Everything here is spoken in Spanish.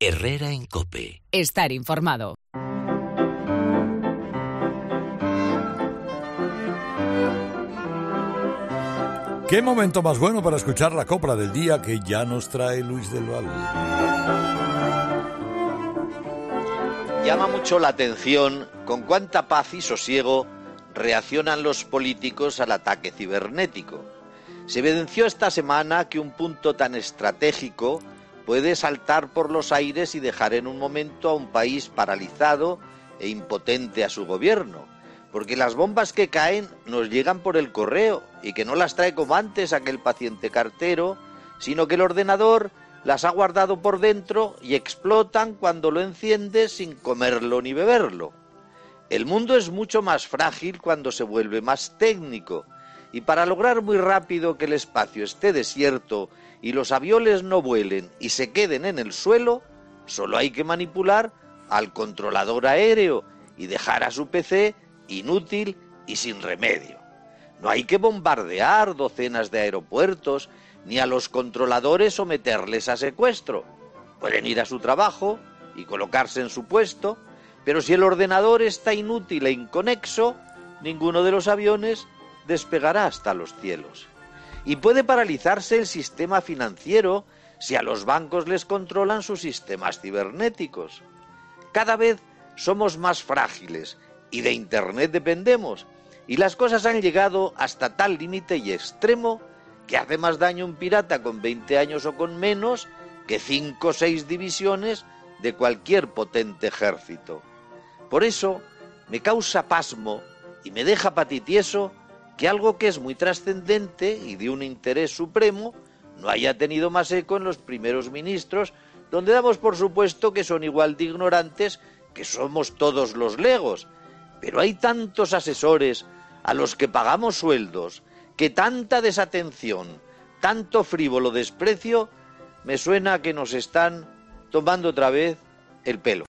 Herrera en COPE. Estar informado. ¿Qué momento más bueno para escuchar la copla del día que ya nos trae Luis del Val? Llama mucho la atención con cuánta paz y sosiego reaccionan los políticos al ataque cibernético. Se evidenció esta semana que un punto tan estratégico puede saltar por los aires y dejar en un momento a un país paralizado e impotente a su gobierno, porque las bombas que caen nos llegan por el correo y que no las trae como antes aquel paciente cartero, sino que el ordenador las ha guardado por dentro y explotan cuando lo enciendes sin comerlo ni beberlo. El mundo es mucho más frágil cuando se vuelve más técnico, y para lograr muy rápido que el espacio esté desierto y los aviones no vuelen y se queden en el suelo, solo hay que manipular al controlador aéreo y dejar a su PC inútil y sin remedio. No hay que bombardear docenas de aeropuertos ni a los controladores someterles a secuestro. Pueden ir a su trabajo y colocarse en su puesto, pero si el ordenador está inútil e inconexo, ninguno de los aviones despegará hasta los cielos. Y puede paralizarse el sistema financiero si a los bancos les controlan sus sistemas cibernéticos. Cada vez somos más frágiles y de Internet dependemos, y las cosas han llegado hasta tal límite y extremo que hace más daño un pirata con 20 años o con menos que 5 o 6 divisiones de cualquier potente ejército. Por eso me causa pasmo y me deja patitieso que algo que es muy trascendente y de un interés supremo no haya tenido más eco en los primeros ministros, donde damos por supuesto que son igual de ignorantes que somos todos los legos. Pero hay tantos asesores a los que pagamos sueldos, que tanta desatención, tanto frívolo desprecio, me suena que nos están tomando otra vez el pelo.